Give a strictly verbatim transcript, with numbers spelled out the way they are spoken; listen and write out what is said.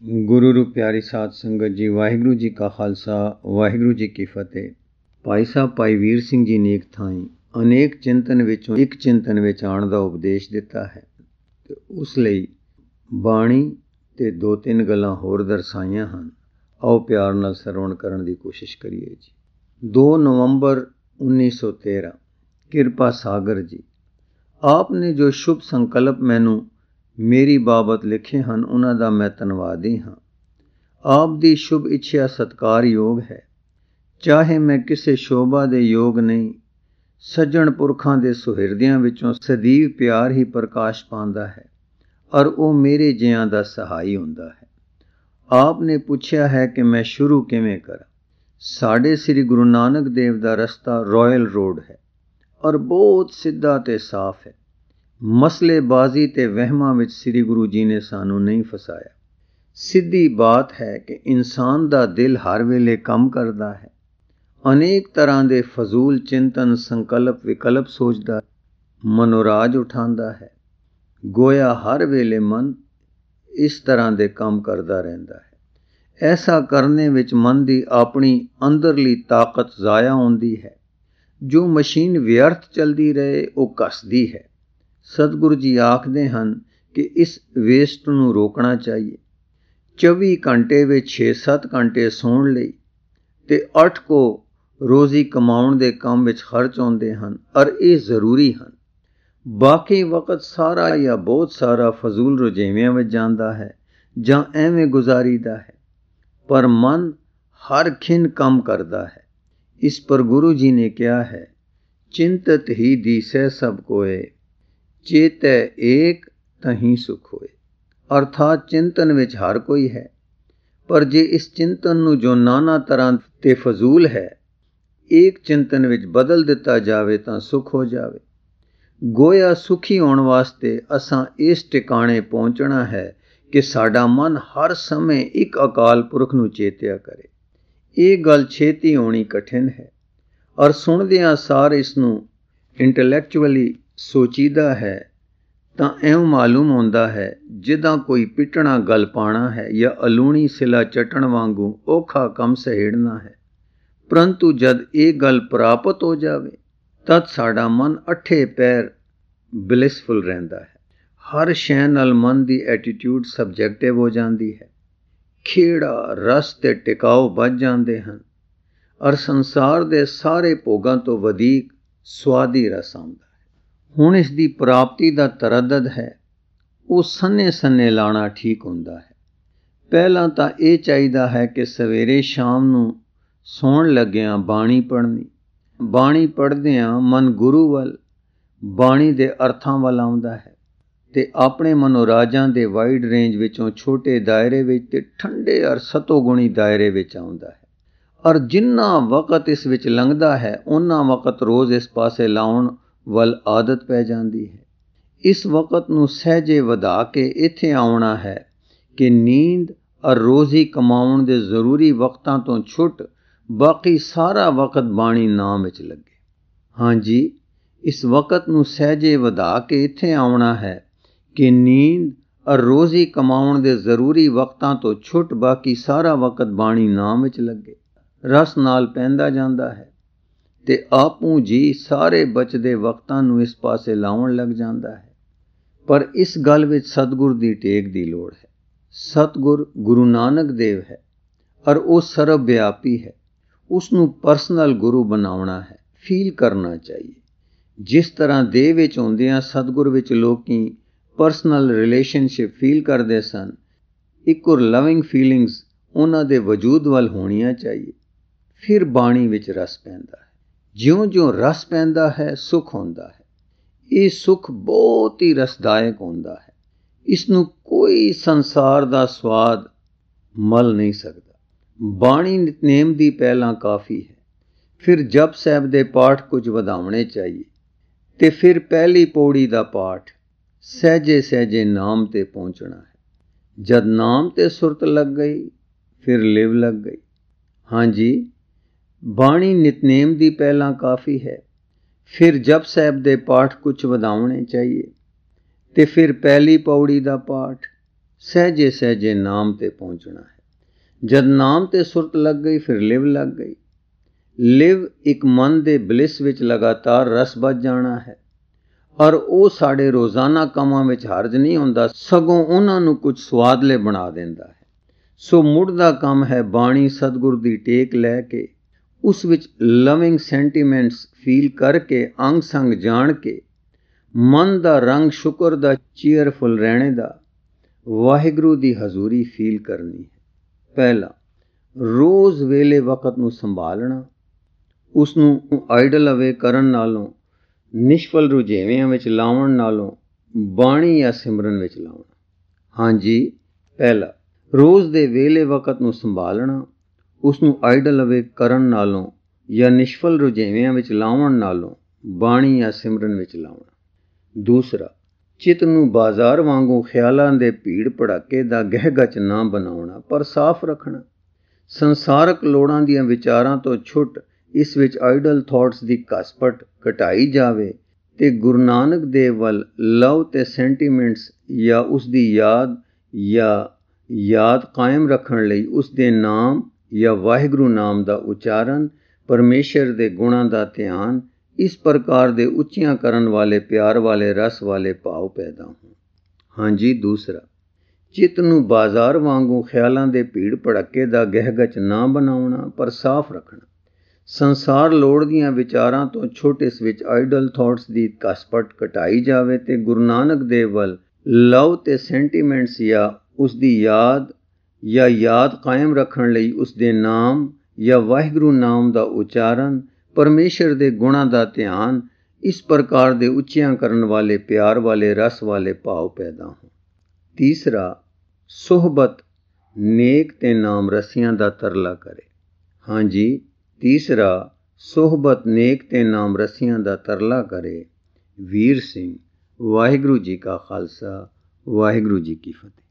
ਗੁਰੂ ਰੂ ਪਿਆਰੀ ਸਾਧ ਸੰਗਤ ਜੀ, ਵਾਹਿਗੁਰੂ ਜੀ ਕਾ ਖਾਲਸਾ, ਵਾਹਿਗੁਰੂ ਜੀ ਕੀ ਫਤਿਹ। ਭਾਈ ਸਾਹਿਬ ਭਾਈ ਵੀਰ ਸਿੰਘ ਜੀ ਨੇ ਇੱਕ ਥਾਈਂ ਅਨੇਕ ਚਿੰਤਨ ਵਿੱਚੋਂ ਇੱਕ ਚਿੰਤਨ ਵਿੱਚ ਆਉਣ ਦਾ ਉਪਦੇਸ਼ ਦਿੱਤਾ ਹੈ ਤੇ ਉਸ ਲਈ ਬਾਣੀ ਤੇ ਦੋ ਤਿੰਨ ਗੱਲਾਂ ਹੋਰ ਦਰਸਾਈਆਂ ਹਨ। ਆਓ ਪਿਆਰ ਨਾਲ ਸਰਵਣ ਕਰਨ ਦੀ ਕੋਸ਼ਿਸ਼ ਕਰੀਏ ਜੀ। ਦੋ ਨਵੰਬਰ ਉੱਨੀ ਸੌ ਤੇਰ੍ਹਾਂ। ਕਿਰਪਾ ਸਾਗਰ ਜੀ, ਆਪ ਨੇ ਜੋ ਸ਼ੁਭ ਸੰਕਲਪ ਮੈਨੂੰ ਮੇਰੀ ਬਾਬਤ ਲਿਖੇ ਹਨ, ਉਹਨਾਂ ਦਾ ਮੈਂ ਧੰਨਵਾਦੀ ਹਾਂ। ਆਪ ਦੀ ਸ਼ੁਭ ਇੱਛਾ ਸਤਿਕਾਰਯੋਗ ਹੈ। ਚਾਹੇ ਮੈਂ ਕਿਸੇ ਸ਼ੋਭਾ ਦੇ ਯੋਗ ਨਹੀਂ, ਸੱਜਣ ਪੁਰਖਾਂ ਦੇ ਸੁਹਿਰਦਿਆਂ ਵਿੱਚੋਂ ਸਦੀਵ ਪਿਆਰ ਹੀ ਪ੍ਰਕਾਸ਼ ਪਾਉਂਦਾ ਹੈ ਔਰ ਉਹ ਮੇਰੇ ਜਿਹਾਂ ਦਾ ਸਹਾਈ ਹੁੰਦਾ ਹੈ। ਆਪ ਨੇ ਪੁੱਛਿਆ ਹੈ ਕਿ ਮੈਂ ਸ਼ੁਰੂ ਕਿਵੇਂ ਕਰਾਂ। ਸਾਡੇ ਸ੍ਰੀ ਗੁਰੂ ਨਾਨਕ ਦੇਵ ਦਾ ਰਸਤਾ ਰਾਇਲ ਰੋਡ ਹੈ ਔਰ ਬਹੁਤ ਸਿੱਧਾ ਤੇ ਸਾਫ਼ ਹੈ। ਮਸਲੇਬਾਜ਼ੀ ਤੇ ਵਹਿਮਾਂ ਵਿੱਚ ਸ੍ਰੀ ਗੁਰੂ ਜੀ ਨੇ ਸਾਨੂੰ ਨਹੀਂ ਫਸਾਇਆ। ਸਿੱਧੀ ਬਾਤ ਹੈ ਕਿ ਇਨਸਾਨ ਦਾ ਦਿਲ ਹਰ ਵੇਲੇ ਕੰਮ ਕਰਦਾ ਹੈ, ਅਨੇਕ ਤਰ੍ਹਾਂ ਦੇ ਫਜ਼ੂਲ ਚਿੰਤਨ, ਸੰਕਲਪ, ਵਿਕਲਪ ਸੋਚਦਾ, ਮਨੋਰਾਜ ਉਠਾਉਂਦਾ ਹੈ। ਗੋਇਆ ਹਰ ਵੇਲੇ ਮਨ ਇਸ ਤਰ੍ਹਾਂ ਦੇ ਕੰਮ ਕਰਦਾ ਰਹਿੰਦਾ ਹੈ। ਐਸਾ ਕਰਨੇ ਵਿੱਚ ਮਨ ਦੀ ਆਪਣੀ ਅੰਦਰਲੀ ਤਾਕਤ ਜ਼ਾਇਆ ਹੁੰਦੀ ਹੈ। ਜੋ ਮਸ਼ੀਨ ਵਿਅਰਥ ਚਲਦੀ ਰਹੇ ਉਹ ਘਸਦੀ ਹੈ। ਸਤਿਗੁਰੂ ਜੀ ਆਖਦੇ ਹਨ ਕਿ ਇਸ ਵੇਸਟ ਨੂੰ ਰੋਕਣਾ ਚਾਹੀਏ। ਚੌਵੀ ਘੰਟੇ ਵਿੱਚ ਛੇ ਸੱਤ ਘੰਟੇ ਸੌਣ ਲਈ ਤੇ ਅੱਠ ਕੋ ਰੋਜ਼ੀ ਕਮਾਉਣ ਦੇ ਕੰਮ ਵਿੱਚ ਖਰਚ ਆਉਂਦੇ ਹਨ ਔਰ ਇਹ ਜ਼ਰੂਰੀ ਹਨ। ਬਾਕੀ ਵਕਤ ਸਾਰਾ ਜਾਂ ਬਹੁਤ ਸਾਰਾ ਫਜ਼ੂਲ ਰੁਝੇਵਿਆਂ ਵਿੱਚ ਜਾਂਦਾ ਹੈ ਜਾਂ ਐਵੇਂ ਗੁਜ਼ਾਰੀਦਾ ਹੈ, ਪਰ ਮਨ ਹਰ ਖਿੰਨ ਕੰਮ ਕਰਦਾ ਹੈ। ਇਸ ਪਰ ਗੁਰੂ ਜੀ ਨੇ ਕਿਹਾ ਹੈ, ਚਿੰਤਤ ਹੀ ਦੀਸੈ ਸਭ ਕੋਏ, ਚੇਤੈ ਏਕ ਤਹੀਂ ਸੁਖ ਹੋਏ। ਅਰਥਾਤ ਚਿੰਤਨ ਵਿੱਚ ਹਰ ਕੋਈ ਹੈ, ਪਰ ਜੇ ਇਸ ਚਿੰਤਨ ਨੂੰ ਜੋ ਨਾਨਾ ਤਰ੍ਹਾਂ ਤੇ ਫਜ਼ੂਲ ਹੈ, ਏਕ ਚਿੰਤਨ ਵਿੱਚ ਬਦਲ ਦਿੱਤਾ ਜਾਵੇ ਤਾਂ ਸੁਖ ਹੋ ਜਾਵੇ। ਗੋਇਆ ਸੁਖੀ ਹੋਣ ਵਾਸਤੇ ਅਸਾਂ ਇਸ ਟਿਕਾਣੇ ਪਹੁੰਚਣਾ ਹੈ ਕਿ ਸਾਡਾ ਮਨ ਹਰ ਸਮੇਂ ਇੱਕ ਅਕਾਲ ਪੁਰਖ ਨੂੰ ਚੇਤਿਆ ਕਰੇ। ਇਹ ਗੱਲ ਛੇਤੀ ਹੋਣੀ ਕਠਿਨ ਹੈ ਔਰ ਸੁਣਦਿਆਂ ਸਾਰ ਇਸ ਨੂੰ ਇੰਟਲੈਕਚੁਅਲੀ ਸੋਚੀਦਾ ਹੈ ਤਾਂ ਇਉਂ ਮਾਲੂਮ ਹੁੰਦਾ ਹੈ ਜਿੱਦਾਂ ਕੋਈ ਪਿੱਟਣਾ ਗਲ ਪਾਉਣਾ ਹੈ ਜਾਂ ਅਲੂਣੀ ਸਿਲਾ ਚੱਟਣ ਵਾਂਗੂ ਔਖਾ ਕੰਮ ਸਹੇੜਨਾ ਹੈ। ਪਰੰਤੂ ਜਦ ਇਹ ਗੱਲ ਪ੍ਰਾਪਤ ਹੋ ਜਾਵੇ ਤਦ ਸਾਡਾ ਮਨ ਅੱਠੇ ਪੈਰ ਬਲਿਸਫੁਲ ਰਹਿੰਦਾ ਹੈ। ਹਰ ਸ਼ੈ ਨਾਲ ਮਨ ਦੀ ਐਟੀਟਿਊਡ ਸਬਜੈਕਟਿਵ ਹੋ ਜਾਂਦੀ ਹੈ। ਖੇੜਾ, ਰਸ ਤੇ ਟਿਕਾਓ ਵੱਜ ਜਾਂਦੇ ਹਨ ਔਰ ਸੰਸਾਰ ਦੇ ਸਾਰੇ ਭੋਗਾਂ ਤੋਂ ਵਧੇਕ ਸੁਆਦੀ ਰਸ ਆਉਂਦਾ ਹੈ। ਹੁਣ ਇਸ ਦੀ ਪ੍ਰਾਪਤੀ ਦਾ ਤਰੱਦਦ ਹੈ, ਉਹ ਸੰਨੇ ਸੰਨੇ ਲਾਣਾ ਠੀਕ ਹੁੰਦਾ ਹੈ। ਪਹਿਲਾਂ ਤਾਂ ਇਹ ਚਾਹੀਦਾ ਹੈ ਕਿ ਸਵੇਰੇ ਸ਼ਾਮ ਨੂੰ ਸੌਣ ਲੱਗਿਆਂ ਬਾਣੀ ਪੜ੍ਹਨੀ। ਬਾਣੀ ਪੜ੍ਹਦਿਆਂ ਮਨ ਗੁਰੂ ਵੱਲ, ਬਾਣੀ ਦੇ ਅਰਥਾਂ ਵੱਲ ਆਉਂਦਾ ਹੈ ਤੇ ਆਪਣੇ ਮਨੋਰਾਜਾਂ ਦੇ ਵਾਈਡ ਰੇਂਜ ਵਿੱਚੋਂ ਛੋਟੇ ਦਾਇਰੇ ਵਿੱਚ ਤੇ ਠੰਡੇ ਔਰ ਸਤੋਗੁਣੀ ਦਾਇਰੇ ਵਿੱਚ ਆਉਂਦਾ ਹੈ। ਔਰ ਜਿੰਨਾ ਵਕਤ ਇਸ ਵਿੱਚ ਲੰਘਦਾ ਹੈ ਓਨਾ ਵਕਤ ਰੋਜ਼ ਇਸ ਪਾਸੇ ਲਾਉਣ ਵੱਲ ਆਦਤ ਪੈ ਜਾਂਦੀ ਹੈ। ਇਸ ਵਕਤ ਨੂੰ ਸਹਿਜੇ ਵਧਾ ਕੇ ਇੱਥੇ ਆਉਣਾ ਹੈ ਕਿ ਨੀਂਦ ਔਰ ਰੋਜ਼ੀ ਕਮਾਉਣ ਦੇ ਜ਼ਰੂਰੀ ਵਕਤਾਂ ਤੋਂ ਛੁੱਟ ਬਾਕੀ ਸਾਰਾ ਵਕਤ ਬਾਣੀ ਨਾਮ ਵਿੱਚ ਲੱਗੇ। ਹਾਂਜੀ, ਇਸ ਵਕਤ ਨੂੰ ਸਹਿਜੇ ਵਧਾ ਕੇ ਇੱਥੇ ਆਉਣਾ ਹੈ ਕਿ ਨੀਂਦ ਔਰ ਰੋਜ਼ੀ ਕਮਾਉਣ ਦੇ ਜ਼ਰੂਰੀ ਵਕਤਾਂ ਤੋਂ ਛੁੱਟ ਬਾਕੀ ਸਾਰਾ ਵਕਤ ਬਾਣੀ ਨਾਮ ਵਿੱਚ ਲੱਗੇ। ਰਸ ਨਾਲ ਪੈਂਦਾ ਜਾਂਦਾ ਹੈ ਤੇ ਆਪੂ ਜੀ ਸਾਰੇ ਬਚਦੇ ਵਕਤਾਂ ਨੂੰ ਇਸ ਪਾਸੇ ਲਾਉਣ ਲੱਗ ਜਾਂਦਾ ਹੈ। ਪਰ ਇਸ ਗੱਲ ਵਿੱਚ ਸਤਿਗੁਰ ਦੀ ਟੇਕ ਦੀ ਲੋੜ ਹੈ। ਸਤਿਗੁਰ ਗੁਰੂ ਨਾਨਕ ਦੇਵ ਹੈ ਔਰ ਉਹ ਸਰਬ ਵਿਆਪੀ ਹੈ। ਉਸ ਨੂੰ ਪਰਸਨਲ ਗੁਰੂ ਬਣਾਉਣਾ ਹੈ, ਫੀਲ ਕਰਨਾ ਚਾਹੀਏ। ਜਿਸ ਤਰ੍ਹਾਂ ਦੇਹ ਵਿੱਚ ਹੁੰਦਿਆਂ ਸਤਿਗੁਰ ਵਿੱਚ ਲੋਕੀ ਪਰਸਨਲ ਰਿਲੇਸ਼ਨਸ਼ਿਪ ਫੀਲ ਕਰਦੇ ਸਨ, ਇੱਕ ਔਰ ਲਵਿੰਗ ਫੀਲਿੰਗਸ ਉਹਨਾਂ ਦੇ ਵਜੂਦ ਵੱਲ ਹੋਣੀਆਂ ਚਾਹੀਏ। ਫਿਰ ਬਾਣੀ ਵਿੱਚ ਰਸ ਪੈਂਦਾ ਹੈ। ਜਿਉਂ-ਜਿਉਂ ਰਸ ਪੈਂਦਾ ਹੈ ਸੁਖ ਹੁੰਦਾ ਹੈ। ਇਹ ਸੁਖ ਬਹੁਤ ਹੀ ਰਸਦਾਇਕ ਹੁੰਦਾ ਹੈ। ਇਸ ਨੂੰ ਕੋਈ ਸੰਸਾਰ ਦਾ ਸਵਾਦ ਮਲ ਨਹੀਂ ਸਕਦਾ। ਬਾਣੀ ਨਿਤਨੇਮ ਦੀ ਪਹਿਲਾਂ ਕਾਫੀ ਹੈ। ਫਿਰ ਜਪ ਸਾਹਿਬ ਦੇ ਪਾਠ ਕੁਝ ਵਧਾਉਣੇ ਚਾਹੀਏ ਤੇ ਫਿਰ ਪਹਿਲੀ ਪੌੜੀ ਦਾ ਪਾਠ ਸਹਿਜੇ ਸਹਿਜੇ ਨਾਮ ਤੇ ਪਹੁੰਚਣਾ ਹੈ। ਜਦ ਨਾਮ ਤੇ ਸੁਰਤ ਲੱਗ ਗਈ ਫਿਰ ਲਿਵ ਲੱਗ ਗਈ। ਹਾਂਜੀ, ਬਾਣੀ ਨਿਤਨੇਮ ਦੀ ਪਹਿਲਾਂ ਕਾਫੀ ਹੈ। ਫਿਰ ਜਪ ਸਾਹਿਬ ਦੇ ਪਾਠ ਕੁਝ ਵਧਾਉਣੇ ਚਾਹੀਏ ਤੇ ਫਿਰ ਪਹਿਲੀ ਪੌੜੀ ਦਾ ਪਾਠ ਸਹਿਜੇ ਸਹਿਜੇ ਨਾਮ ਤੇ ਪਹੁੰਚਣਾ ਹੈ। ਜਦ ਨਾਮ ਤੇ ਸੁਰਤ ਲੱਗ ਗਈ ਫਿਰ ਲਿਵ ਲੱਗ ਗਈ। ਲਿਵ ਇੱਕ ਮਨ ਦੇ ਬਲਿਸ ਵਿੱਚ ਲਗਾਤਾਰ ਰਸ ਵੱਜ ਜਾਣਾ ਹੈ, ਔਰ ਉਹ ਸਾਡੇ ਰੋਜ਼ਾਨਾ ਕੰਮਾਂ ਵਿੱਚ ਹਰਜ ਨਹੀਂ ਹੁੰਦਾ, ਸਗੋਂ ਉਹਨਾਂ ਨੂੰ ਕੁਝ ਸਵਾਦਲੇ ਬਣਾ ਦਿੰਦਾ ਹੈ। ਸੋ ਮੁੱਢ ਦਾ ਕੰਮ ਹੈ ਬਾਣੀ ਸਤਿਗੁਰ ਦੀ ਟੇਕ ਲੈ ਕੇ, ਉਸ ਵਿੱਚ ਲਵਿੰਗ ਸੈਂਟੀਮੈਂਟਸ ਫੀਲ ਕਰਕੇ, ਅੰਗ ਸੰਗ ਜਾਣ ਕੇ, ਮਨ ਦਾ ਰੰਗ ਸ਼ੁਕਰ ਦਾ, ਚੀਅਰਫੁਲ ਰਹਿਣੇ ਦਾ, ਵਾਹਿਗੁਰੂ ਦੀ ਹਜ਼ੂਰੀ ਫੀਲ ਕਰਨੀ ਹੈ। ਪਹਿਲਾ, ਰੋਜ਼ ਵੇਲੇ ਵਕਤ ਨੂੰ ਸੰਭਾਲਣਾ, ਉਸ ਨੂੰ ਆਈਡਲ ਅਵੇ ਕਰਨ ਨਾਲੋਂ, ਨਿਸ਼ਫਲ ਰੁਝੇਵਿਆਂ ਵਿੱਚ ਲਾਉਣ ਨਾਲੋਂ ਬਾਣੀ ਜਾਂ ਸਿਮਰਨ ਵਿੱਚ ਲਾਉਣਾ। ਹਾਂਜੀ, ਪਹਿਲਾ, ਰੋਜ਼ ਦੇ ਵੇਲੇ ਵਕਤ ਨੂੰ ਸੰਭਾਲਣਾ, ਉਸ ਨੂੰ ਆਈਡਲ ਅਵੇ ਕਰਨ ਨਾਲੋਂ ਜਾਂ ਨਿਸ਼ਫਲ ਰੁਝੇਵਿਆਂ ਵਿੱਚ ਲਾਉਣ ਨਾਲੋਂ ਬਾਣੀ ਜਾਂ ਸਿਮਰਨ ਵਿੱਚ ਲਾਉਣਾ। ਦੂਸਰਾ, ਚਿੱਤ ਨੂੰ ਬਾਜ਼ਾਰ ਵਾਂਗੂ ਖਿਆਲਾਂ ਦੇ ਭੀੜ ਭੜਾਕੇ ਦਾ ਗਹਿਗਚ ਨਾ ਬਣਾਉਣਾ, ਪਰ ਸਾਫ਼ ਰੱਖਣਾ। ਸੰਸਾਰਕ ਲੋੜਾਂ ਦੀਆਂ ਵਿਚਾਰਾਂ ਤੋਂ ਛੁੱਟ ਇਸ ਵਿੱਚ ਆਈਡਲ ਥਾਟਸ ਦੀ ਘਸਪਟ ਘਟਾਈ ਜਾਵੇ ਤੇ ਗੁਰੂ ਨਾਨਕ ਦੇਵ ਵੱਲ ਲਵ ਤੇ ਸੈਂਟੀਮੈਂਟਸ ਜਾਂ ਉਸ ਦੀ ਯਾਦ ਜਾਂ ਯਾਦ ਕਾਇਮ ਰੱਖਣ ਲਈ ਉਸ ਦੇ ਨਾਮ ਜਾਂ ਵਾਹਿਗੁਰੂ ਨਾਮ ਦਾ ਉਚਾਰਨ, ਪਰਮੇਸ਼ਰ ਦੇ ਗੁਣਾਂ ਦਾ ਧਿਆਨ, ਇਸ ਪ੍ਰਕਾਰ ਦੇ ਉੱਚੀਆਂ ਕਰਨ ਵਾਲੇ ਪਿਆਰ ਵਾਲੇ ਰਸ ਵਾਲੇ ਭਾਵ ਪੈਦਾ ਹੋਣ। ਹਾਂਜੀ, ਦੂਸਰਾ, ਚਿੱਤ ਨੂੰ ਬਾਜ਼ਾਰ ਵਾਂਗੂ ਖਿਆਲਾਂ ਦੇ ਭੀੜ ਭੜੱਕੇ ਦਾ ਗਹਿਗਚ ਨਾ ਬਣਾਉਣਾ, ਪਰ ਸਾਫ਼ ਰੱਖਣਾ। ਸੰਸਾਰ ਲੋੜ ਦੀਆਂ ਵਿਚਾਰਾਂ ਤੋਂ ਛੁੱਟ ਇਸ ਵਿੱਚ ਆਈਡਲ ਥਾਟਸ ਦੀ ਘਸਪਟ ਘਟਾਈ ਜਾਵੇ ਤੇ ਗੁਰੂ ਨਾਨਕ ਦੇਵ ਵੱਲ ਲਵ ਤੇ ਸੈਂਟੀਮੈਂਟਸ ਜਾਂ ਉਸ ਦੀ ਯਾਦ ਜਾਂ ਯਾਦ ਕਾਇਮ ਰੱਖਣ ਲਈ ਉਸ ਦੇ ਨਾਮ ਜਾਂ ਵਾਹਿਗੁਰੂ ਨਾਮ ਦਾ ਉਚਾਰਨ, ਪਰਮੇਸ਼ਰ ਦੇ ਗੁਣਾਂ ਦਾ ਧਿਆਨ, ਇਸ ਪ੍ਰਕਾਰ ਦੇ ਉੱਚੀਆਂ ਕਰਨ ਵਾਲੇ ਪਿਆਰ ਵਾਲੇ ਰਸ ਵਾਲੇ ਭਾਵ ਪੈਦਾ ਹੋਣ। ਤੀਸਰਾ, ਸੁਹਬਤ ਨੇਕ ਤੇ ਨਾਮ ਰਸੀਆਂ ਦਾ ਤਰਲਾ ਕਰੇ। ਹਾਂਜੀ, ਤੀਸਰਾ, ਸੁਹਬਤ ਨੇਕ ਤੇ ਨਾਮ ਰਸੀਆਂ ਦਾ ਤਰਲਾ ਕਰੇ। ਵੀਰ ਸਿੰਘ। ਵਾਹਿਗੁਰੂ ਜੀ ਕਾ ਖਾਲਸਾ, ਵਾਹਿਗੁਰੂ ਜੀ ਕੀ ਫਤਿਹ।